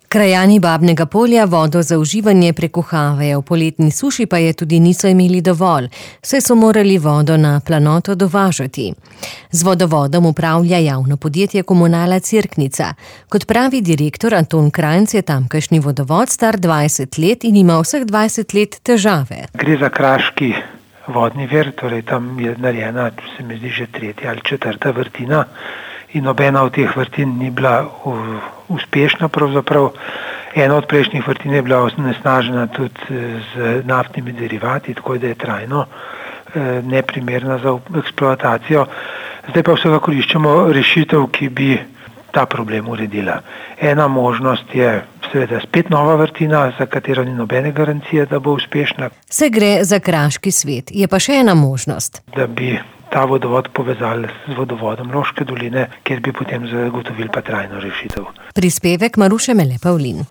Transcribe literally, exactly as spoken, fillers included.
Krajani Babnega Polja vodo za uživanje prekuhavajo, v poletni suši pa je tudi niso imeli dovolj, saj so morali vodo na planoto dovažati. Z vodovodom upravlja javno podjetje Komunala Cerknica. Kot pravi direktor Anton Krajnc, je tamkajšnji vodovod star dvajset let in ima vseh dvajset let težave. Gre za kraški vodni vir, torej tam je narejena, se mi zdi, že tretja ali četrta vrtina. In nobena od teh vrtin ni bila uspešna pravzaprav. Ena od prejšnjih vrtin je bila onesnažena tudi z naftnimi derivati, tako da je trajno neprimerna za eksploatacijo. Zdaj pa vsega iščemo rešitev, ki bi ta problem uredila. Ena možnost je seveda spet nova vrtina, za katero ni nobene garancije, da bo uspešna. Se gre za kraški svet, je pa še ena možnost. Da bi ta vodovod povezali z vodovodom Loške doline, kjer bi potem zagotovili pa trajno rešitev. Prispevek Maruše Mele Pavlin.